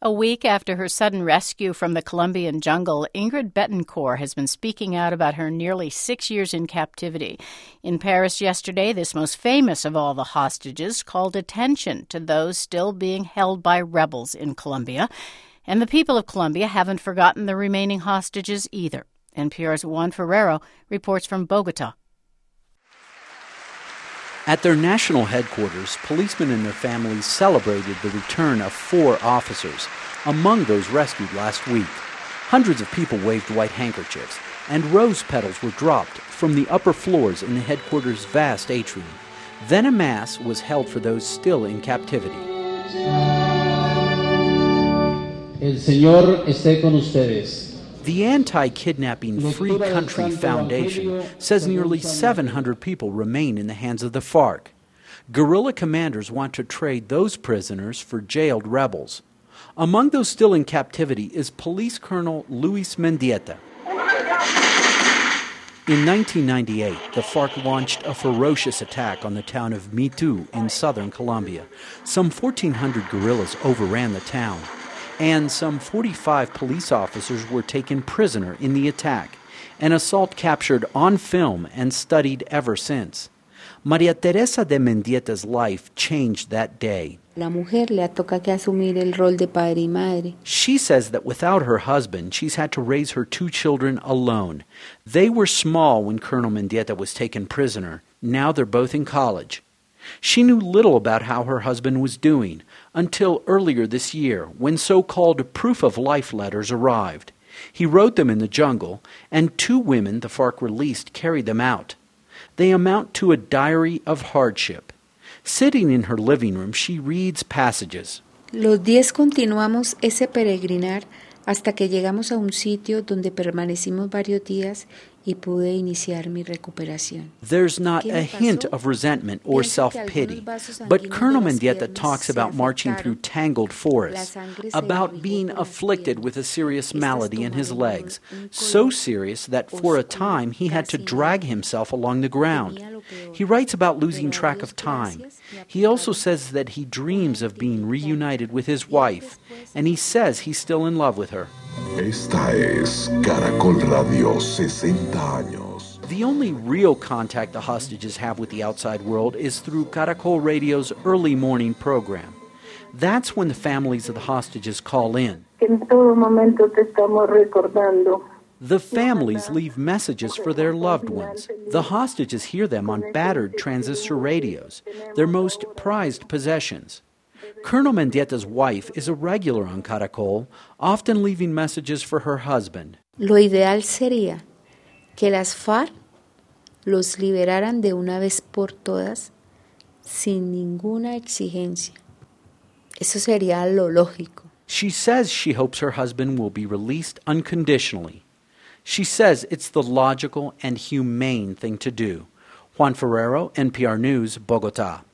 A week after her sudden rescue from the Colombian jungle, Ingrid Betancourt has been speaking out about her nearly 6 years in captivity. In Paris yesterday, this most famous of all the hostages called attention to those still being held by rebels in Colombia. And the people of Colombia haven't forgotten the remaining hostages either. NPR's Juan Ferrero reports from Bogota. At their national headquarters, policemen and their families celebrated the return of 4 officers, among those rescued last week. Hundreds of people waved white handkerchiefs, and rose petals were dropped from the upper floors in the headquarters' vast atrium. Then a mass was held for those still in captivity. El Señor esté con ustedes. The Anti-Kidnapping Free Country Foundation says nearly 700 people remain in the hands of the FARC. Guerrilla commanders want to trade those prisoners for jailed rebels. Among those still in captivity is Police Colonel Luis Mendieta. In 1998, the FARC launched a ferocious attack on the town of Mitu in southern Colombia. Some 1,400 guerrillas overran the town, and some 45 police officers were taken prisoner in the attack, an assault captured on film and studied ever since. Maria Teresa de Mendieta's life changed that day. La mujer le toca que asumir el rol de padre y madre. She says that without her husband, she's had to raise her 2 children alone. They were small when Colonel Mendieta was taken prisoner. Now they're both in college. She knew little about how her husband was doing until earlier this year, when so-called proof-of-life letters arrived. He wrote them in the jungle, and 2 women the FARC released carried them out. They amount to a diary of hardship. Sitting in her living room, she reads passages. Los 10 continuamos ese peregrinar hasta que llegamos a un sitio donde permanecimos varios días y pude iniciar mi recuperación. There's not a hint of resentment or self-pity, but Colonel Mendieta talks about marching through tangled forests, about being afflicted with a serious malady in his legs, so serious that for a time he had to drag himself along the ground. He writes about losing track of time. He also says that he dreams of being reunited with his wife, and he says he's still in love with her. Esta es Caracol Radio 60 años. The only real contact the hostages have with the outside world is through Caracol Radio's early morning program. That's when the families of the hostages call in. En todo momento te estamos recordando. The families leave messages for their loved ones. The hostages hear them on battered transistor radios, their most prized possessions. Colonel Mendieta's wife is a regular on Caracol, often leaving messages for her husband. Lo ideal sería que las FARC los liberaran de una vez por todas sin ninguna exigencia. Eso sería lo lógico. She says she hopes her husband will be released unconditionally. She says it's the logical and humane thing to do. Juan Ferrero, NPR News, Bogota.